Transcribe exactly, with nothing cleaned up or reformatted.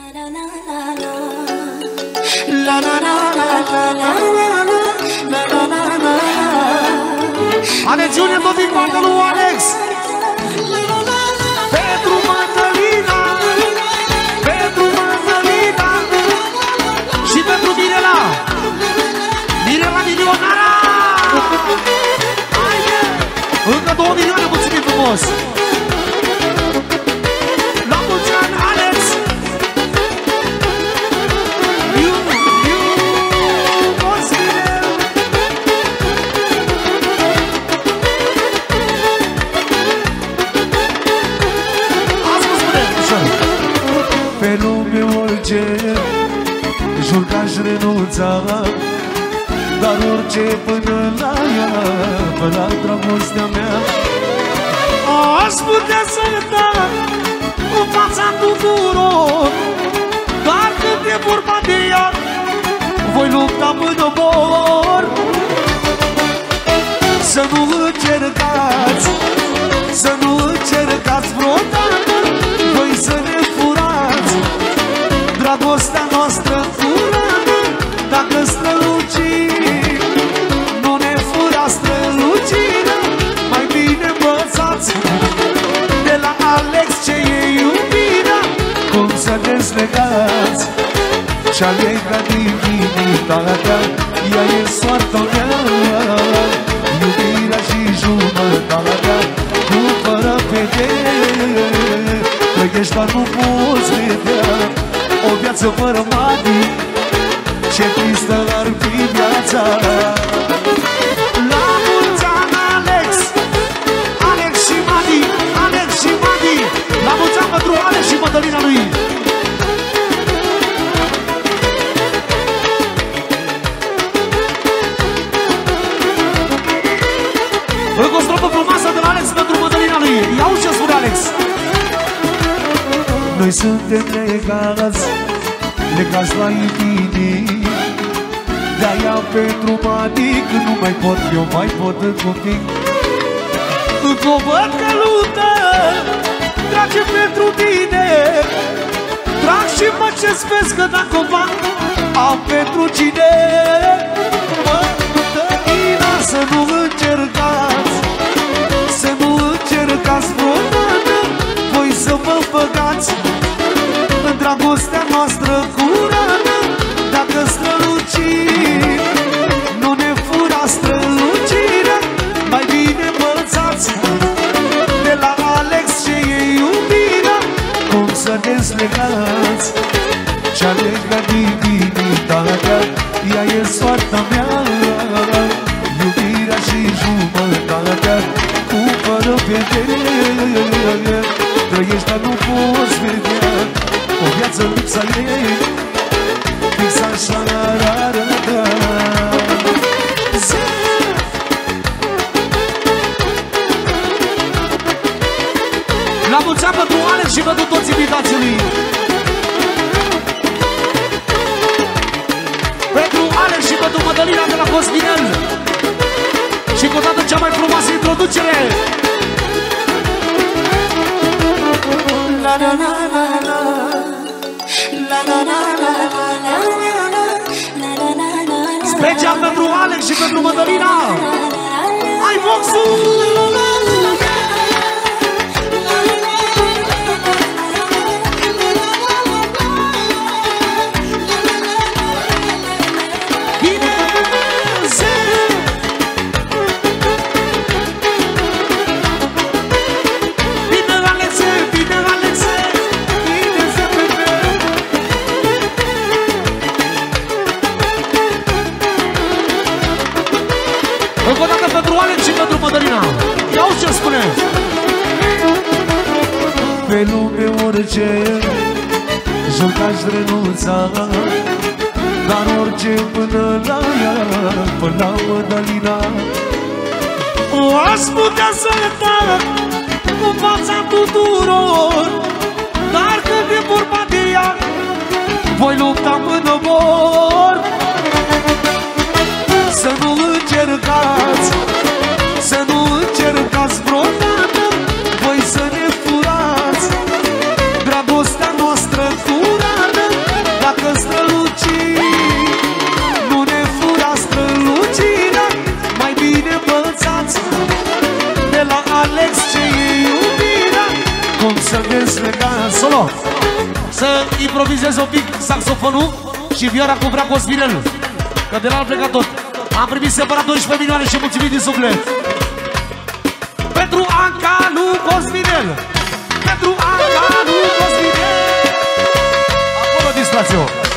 Atențiune tot din partea lui Alex. Pentru Mădălina, pentru Mădălina și pentru Mirela, Mirela milionara. Încă două milioane, mulțumim frumos. La mulți ani, Alex. You, you, Cosmine. Asta spune, așa. Pe lume orice, jur că aș renunța, dar orice până la ea, până la dragostea mea. Aș putea să dau în fața tuturor, dar când e vorba de ea, voi lupta până mor. Să nu încercați, să nu încercați vreodată, voi să ne furați dragostea noastră curată. Dacă strălucim, nu ne fura strălucirea, mai bine învățați de la Alex ce e iubirea, cum să dezlegați ce-a legat divinitatea, ea e soarta mea, iubirea și jumătatea, cu fără vedere, trăiești dar nu poți vedea o viață fără mani, ce tristă ar fi viața. La mulți ani, Alex, Alex și Madi, Alex și Madi, la mulți ani pentru Alex și Mădălina lui. Încă o strofă frumoasă de la Alex pentru Mădălina lui. Iau ce spune Alex. Noi suntem legați, legați la infinit, de-aia pentru Madi, când nu mai pot, eu mai pot încă un pic. Încă o văd că luptă, trage pentru tine, trag și mă ce-ți vezi că dacă o fac, am pentru cine. Mădălina, să nu încercați, să nu încercați vreodată, voi să vă băgați în dragostea noastră curată. Dacă strălucim, nu ne fura strălucirea, mai bine învățați de la Alex ce e iubirea, cum să dezlegați ce-a legat divinitatea, ea e soarta mea, iubirea și jumătatea, cu fără vedere, trăiești dar nu poți vedea o viață lipsa ei, fix așa arată. La mulți ani pentru Alex și pentru toți invitații lui. Pentru Alex și pentru Mădălina de la Cosminel. Și cu toată cea mai frumoasă introducere. La la la la la. La la la la la la. Special pentru Alex și pentru Mădălina. Ai voxul! Încă o dată pentru Alex și pentru Mădălina. Iau ce spune. Pe lume orice, jur că aș renunța, dar orice până la ea, până la Mădălina. Aș putea să dau în fața tuturor, dar când e vorba de ea, voi lupta până mor. Să nu încercați, să nu încercați vreodată, voi să ne furați dragostea noastră curată. iubesc legal. Solo. Să improvizez un pic saxofonul și vioara cu vrea Cosminel. Că de la alt plecat tot. Am primit separat doisprezece milioane și mulțumit din suflet. Pentru Anca, nu Cosminel. Pentru Anca, nu Cosminel. Acolo distracție.